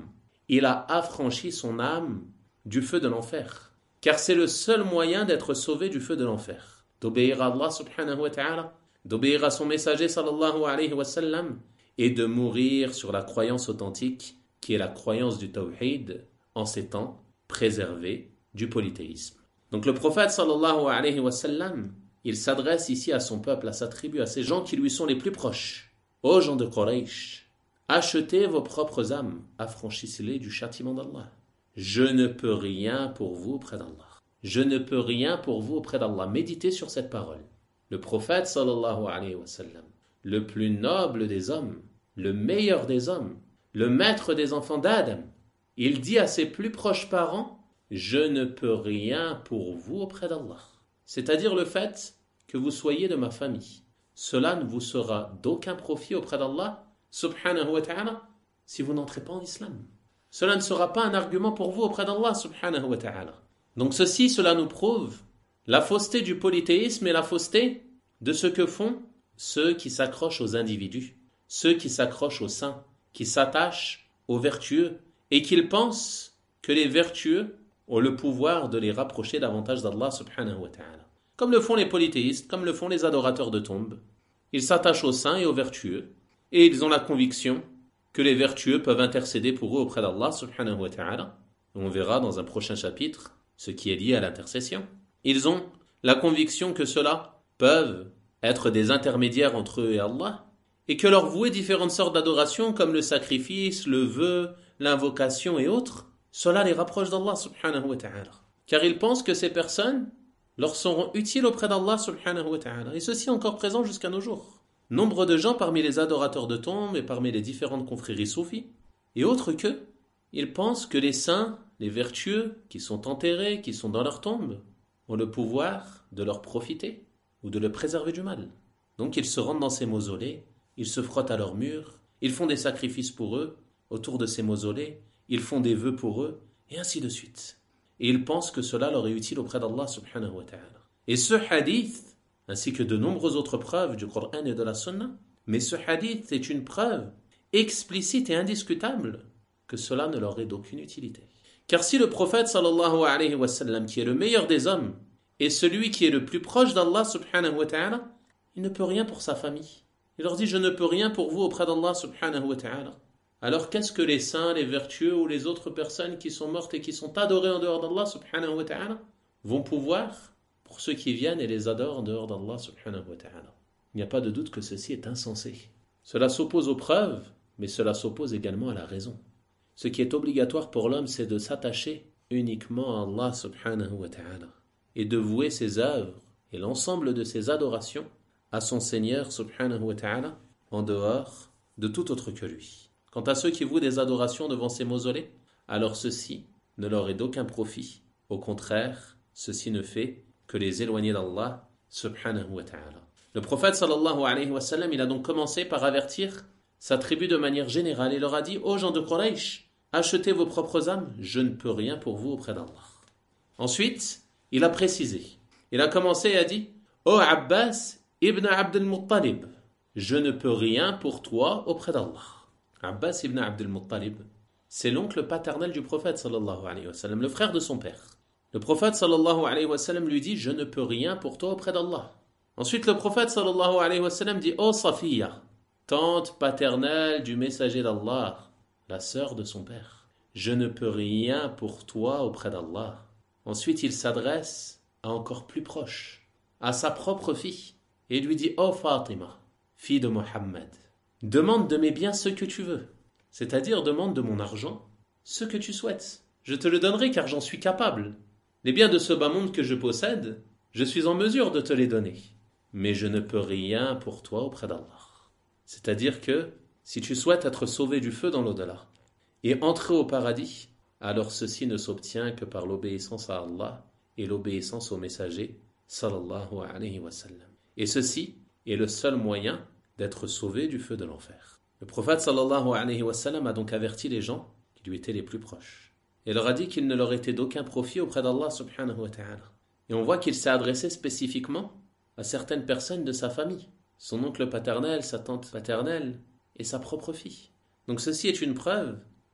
il a affranchi son âme du feu de l'enfer. Car c'est le seul moyen d'être sauvé du feu de l'enfer. D'obéir à Allah subhanahu wa ta'ala, d'obéir à son messager sallallahu alayhi wa sallam, et de mourir sur la croyance authentique, qui est la croyance du tawhid, en s'étant préservé du polythéisme. Donc le prophète sallallahu alayhi wa sallam, il s'adresse ici à son peuple, à sa tribu, à ces gens qui lui sont les plus proches. Ô gens de Quraysh, achetez vos propres âmes, affranchissez-les du châtiment d'Allah. Je ne peux rien pour vous auprès d'Allah. Je ne peux rien pour vous auprès d'Allah. Méditez sur cette parole. Le prophète sallallahu alayhi wa sallam, le plus noble des hommes, le meilleur des hommes, le maître des enfants d'Adam, il dit à ses plus proches parents, je ne peux rien pour vous auprès d'Allah. C'est-à-dire le fait que vous soyez de ma famille. Cela ne vous sera d'aucun profit auprès d'Allah, subhanahu wa ta'ala, si vous n'entrez pas en islam. Cela ne sera pas un argument pour vous auprès d'Allah, subhanahu wa ta'ala. Donc ceci, cela nous prouve la fausseté du polythéisme et la fausseté de ce que font ceux qui s'accrochent aux individus, ceux qui s'accrochent aux saints, qui s'attachent aux vertueux, et qu'ils pensent que les vertueux ont le pouvoir de les rapprocher davantage d'Allah subhanahu wa ta'ala. Comme le font les polythéistes, comme le font les adorateurs de tombes. Ils s'attachent aux saints et aux vertueux, et ils ont la conviction que les vertueux peuvent intercéder pour eux auprès d'Allah subhanahu wa ta'ala. On verra dans un prochain chapitre ce qui est lié à l'intercession. Ils ont la conviction que ceux-là peuvent être des intermédiaires entre eux et Allah, et que leur vouer différentes sortes d'adorations comme le sacrifice, le vœu, l'invocation et autres, cela les rapproche d'Allah subhanahu wa ta'ala. Car ils pensent que ces personnes leur seront utiles auprès d'Allah subhanahu wa ta'ala. Et ceci est encore présent jusqu'à nos jours. Nombre de gens parmi les adorateurs de tombes et parmi les différentes confréries soufis, et autres qu'eux, ils pensent que les saints, les vertueux, qui sont enterrés, qui sont dans leur tombe, ont le pouvoir de leur profiter ou de le préserver du mal. Donc ils se rendent dans ces mausolées, ils se frottent à leurs murs, ils font des sacrifices pour eux, autour de ces mausolées, ils font des vœux pour eux, et ainsi de suite. Et ils pensent que cela leur est utile auprès d'Allah subhanahu wa ta'ala. Et ce hadith, ainsi que de nombreuses autres preuves du Coran et de la Sunna, mais ce hadith est une preuve explicite et indiscutable que cela ne leur est d'aucune utilité. Car si le prophète sallallahu alayhi wa sallam, qui est le meilleur des hommes, est celui qui est le plus proche d'Allah subhanahu wa ta'ala, il ne peut rien pour sa famille. Il leur dit, je ne peux rien pour vous auprès d'Allah subhanahu wa ta'ala. Alors qu'est-ce que les saints, les vertueux ou les autres personnes qui sont mortes et qui sont adorées en dehors d'Allah subhanahu wa ta'ala vont pouvoir pour ceux qui viennent et les adorent en dehors d'Allah subhanahu wa ta'ala? Il n'y a pas de doute que ceci est insensé. Cela s'oppose aux preuves, mais cela s'oppose également à la raison. Ce qui est obligatoire pour l'homme, c'est de s'attacher uniquement à Allah subhanahu wa ta'ala et de vouer ses œuvres et l'ensemble de ses adorations à son Seigneur subhanahu wa ta'ala en dehors de tout autre que lui. Quant à ceux qui vouent des adorations devant ces mausolées, alors ceci ne leur est d'aucun profit. Au contraire, ceci ne fait que les éloigner d'Allah subhanahu wa ta'ala. Le prophète sallallahu alayhi wa sallam, il a donc commencé par avertir sa tribu de manière générale et leur a dit, ô gens de Quraysh, achetez vos propres âmes, je ne peux rien pour vous auprès d'Allah. Ensuite, il a précisé. Il a commencé et a dit, ô Abbas ibn Abd al-Muttalib, je ne peux rien pour toi auprès d'Allah. Abbas ibn Abd al-Muttalib, c'est l'oncle paternel du prophète sallallahu alayhi wa sallam, le frère de son père. Le prophète sallallahu alayhi wa sallam lui dit, je ne peux rien pour toi auprès d'Allah. Ensuite, le prophète sallallahu alayhi wa sallam dit, ô Safiya, tante paternelle du messager d'Allah, la sœur de son père, je ne peux rien pour toi auprès d'Allah. Ensuite, il s'adresse à encore plus proche, à sa propre fille, et lui dit, ô Fatima, fille de Mohammed, demande de mes biens ce que tu veux, c'est-à-dire demande de mon argent ce que tu souhaites. Je te le donnerai car j'en suis capable. Les biens de ce bas monde que je possède, je suis en mesure de te les donner. Mais je ne peux rien pour toi auprès d'Allah. C'est-à-dire que si tu souhaites être sauvé du feu dans l'au-delà et entrer au paradis, alors ceci ne s'obtient que par l'obéissance à Allah et l'obéissance au messager sallallahu alayhi wa sallam. Et ceci est le seul moyen d'être sauvé du feu de l'enfer. Le prophète sallallahu alayhi wa sallam a donc averti les gens qui lui étaient les plus proches. Et leur a dit qu'il ne leur était d'aucun profit auprès d'Allah subhanahu wa ta'ala. Et on voit qu'il s'est adressé spécifiquement à certaines personnes de sa famille, son oncle paternel, sa tante paternelle et sa propre fille. Donc ceci est une preuve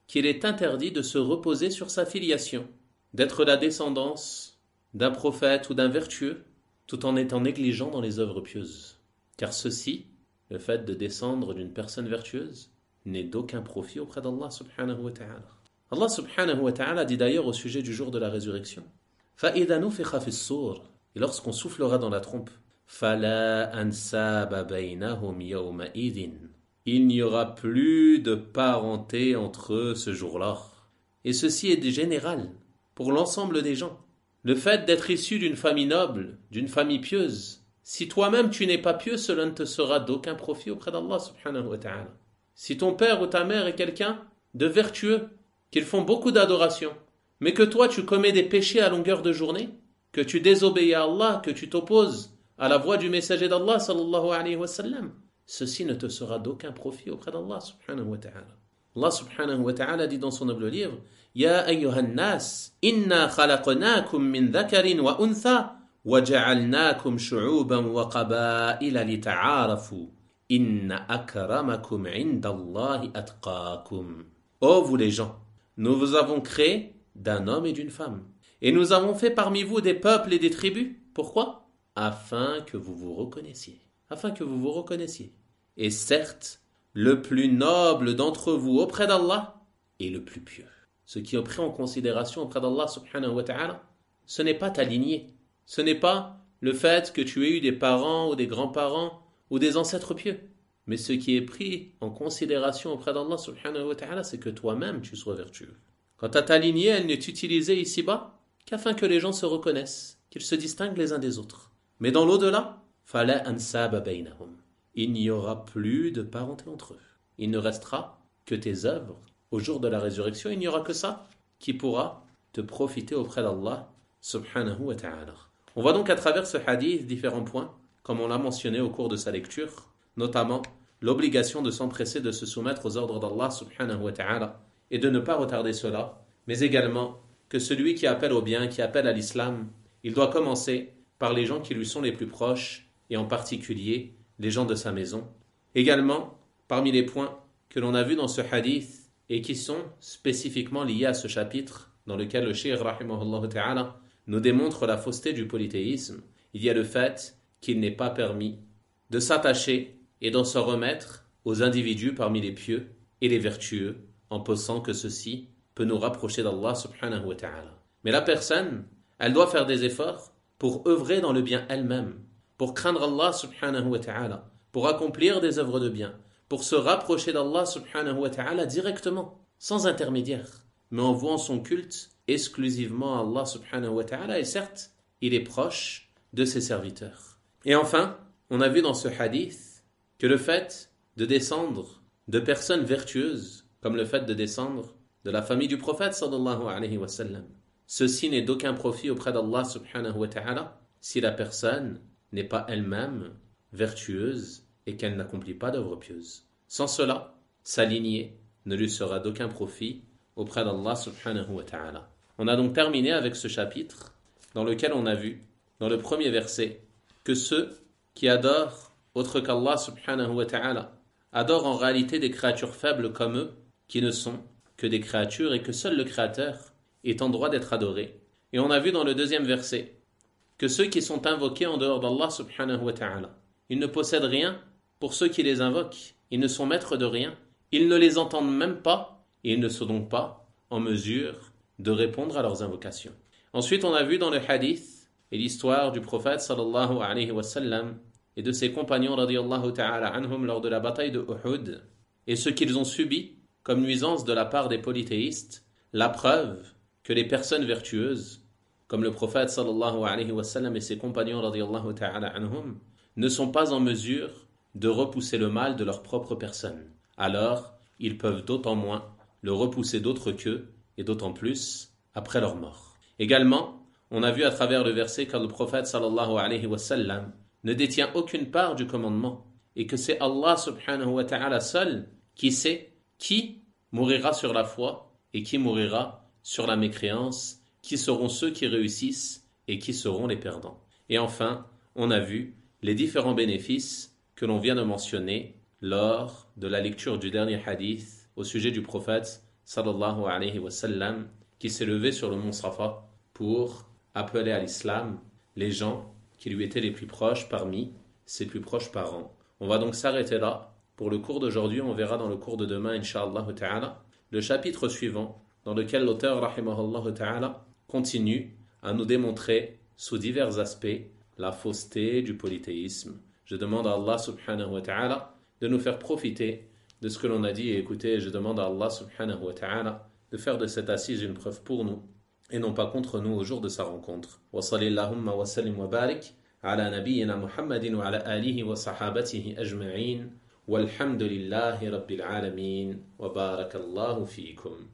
qu'il est interdit de se reposer sur sa filiation, d'être la descendance d'un prophète ou d'un vertueux, tout en étant négligent dans les œuvres pieuses. Car ceci, le fait de descendre d'une personne vertueuse, n'est d'aucun profit auprès d'Allah subhanahu wa ta'ala. Allah subhanahu wa ta'ala dit d'ailleurs au sujet du jour de la résurrection, فَإِذَا نُفِخَ فِي الصُّورِ, et lorsqu'on soufflera dans la trompe, فَلَا أَنْسَابَ بَيْنَهُمْ يَوْمَئِذٍ, il n'y aura plus de parenté entre eux ce jour-là. Et ceci est général pour l'ensemble des gens. Le fait d'être issu d'une famille noble, d'une famille pieuse, si toi-même tu n'es pas pieux, cela ne te sera d'aucun profit auprès d'Allah subhanahu wa ta'ala. Si ton père ou ta mère est quelqu'un de vertueux, qu'ils font beaucoup d'adoration, mais que toi tu commets des péchés à longueur de journée, que tu désobéis à Allah, que tu t'opposes à la voix du messager d'Allah sallallahu alayhi wa sallam, ceci ne te sera d'aucun profit auprès d'Allah subhanahu wa ta'ala. Allah subhanahu wa ta'ala dit dans son noble livre, Ya ayyuhan nas, inna khalaqnakum min dhakarin wa untha, wa ja'alnakum shu'uban wa qaba'ila lita'arafu, inna akramakum indallahi atqakum. Ô vous les gens, nous vous avons créé d'un homme et d'une femme, et nous avons fait parmi vous des peuples et des tribus. Pourquoi? Afin que vous vous reconnaissiez. Afin que vous vous reconnaissiez. Et certes, le plus noble d'entre vous auprès d'Allah est le plus pieux. Ce qui est pris en considération auprès d'Allah subhanahu wa ta'ala, ce n'est pas ta lignée. Ce n'est pas le fait que tu aies eu des parents ou des grands-parents ou des ancêtres pieux. Mais ce qui est pris en considération auprès d'Allah subhanahu wa ta'ala, c'est que toi-même tu sois vertueux. Quant à ta lignée, elle n'est utilisée ici-bas qu'afin que les gens se reconnaissent, qu'ils se distinguent les uns des autres. Mais dans l'au-delà, فَلَا أَنْسَابَ بَيْنَهُمْ, il n'y aura plus de parenté entre eux. Il ne restera que tes œuvres. Au jour de la résurrection, il n'y aura que ça qui pourra te profiter auprès d'Allah subhanahu wa ta'ala. On voit donc à travers ce hadith différents points, comme on l'a mentionné au cours de sa lecture, notamment l'obligation de s'empresser de se soumettre aux ordres d'Allah subhanahu wa ta'ala et de ne pas retarder cela, mais également que celui qui appelle au bien, qui appelle à l'islam, il doit commencer par les gens qui lui sont les plus proches et en particulier les gens de sa maison. Également, parmi les points que l'on a vus dans ce hadith et qui sont spécifiquement liés à ce chapitre dans lequel le cheikh rahimahullah ta'ala nous démontre la fausseté du polythéisme, il y a le fait qu'il n'est pas permis de s'attacher et d'en s'en remettre aux individus parmi les pieux et les vertueux en pensant que ceci peut nous rapprocher d'Allah subhanahu wa ta'ala. Mais la personne, elle doit faire des efforts pour œuvrer dans le bien elle-même, pour craindre Allah subhanahu wa ta'ala, pour accomplir des œuvres de bien, pour se rapprocher d'Allah subhanahu wa ta'ala directement, sans intermédiaire, mais en vouant son culte exclusivement à Allah subhanahu wa ta'ala, et certes, il est proche de ses serviteurs. Et enfin, on a vu dans ce hadith que le fait de descendre de personnes vertueuses, comme le fait de descendre de la famille du prophète sallallahu alayhi wa sallam, ceci n'est d'aucun profit auprès d'Allah subhanahu wa ta'ala si la personne n'est pas elle-même vertueuse et qu'elle n'accomplit pas d'œuvres pieuses. Sans cela, sa lignée ne lui sera d'aucun profit auprès d'Allah subhanahu wa ta'ala. On a donc terminé avec ce chapitre dans lequel on a vu, dans le premier verset, que ceux qui adorent autre qu'Allah subhanahu wa ta'ala adorent en réalité des créatures faibles comme eux, qui ne sont que des créatures et que seul le Créateur est en droit d'être adoré. Et on a vu dans le deuxième verset que ceux qui sont invoqués en dehors d'Allah subhanahu wa ta'ala, ils ne possèdent rien pour ceux qui les invoquent, ils ne sont maîtres de rien, ils ne les entendent même pas et ils ne sont donc pas en mesure de répondre à leurs invocations. Ensuite, on a vu dans le hadith et l'histoire du prophète sallallahu alayhi wa sallam et de ses compagnons radiyallahu ta'ala anhum lors de la bataille de Uhud et ce qu'ils ont subi comme nuisance de la part des polythéistes, la preuve que les personnes vertueuses, comme le prophète sallallahu alayhi wa sallam et ses compagnons radiyallahu ta'ala anhum, ne sont pas en mesure de repousser le mal de leur propre personne. Alors, ils peuvent d'autant moins le repousser d'autres qu'eux, et d'autant plus après leur mort. Également, on a vu à travers le verset que le prophète sallallahu alayhi wa sallam ne détient aucune part du commandement, et que c'est Allah subhanahu wa ta'ala seul qui sait qui mourira sur la foi et qui mourira sur la mécréance, qui seront ceux qui réussissent et qui seront les perdants. Et enfin, on a vu les différents bénéfices que l'on vient de mentionner lors de la lecture du dernier hadith au sujet du prophète sallallahu alayhi wa sallam, qui s'est levé sur le mont Safa pour appeler à l'islam les gens qui lui étaient les plus proches parmi ses plus proches parents. On va donc s'arrêter là. Pour le cours d'aujourd'hui, on verra dans le cours de demain, incha'Allah ta'ala, le chapitre suivant, dans lequel l'auteur, rahimahullah ta'ala, continue à nous démontrer, sous divers aspects, la fausseté du polythéisme. Je demande à Allah subhanahu wa ta'ala de nous faire profiter de ce que l'on a dit et écouter. Je demande à Allah subhanahu wa ta'ala de faire de cette assise une preuve pour nous et non pas contre nous au jour de sa rencontre. Wa salillahumma wa sallim wa barik ala nabiyyina Muhammadin wa ala alihi wa sahabatihi ajma'in. والحمد لله رب العالمين وبارك الله فيكم.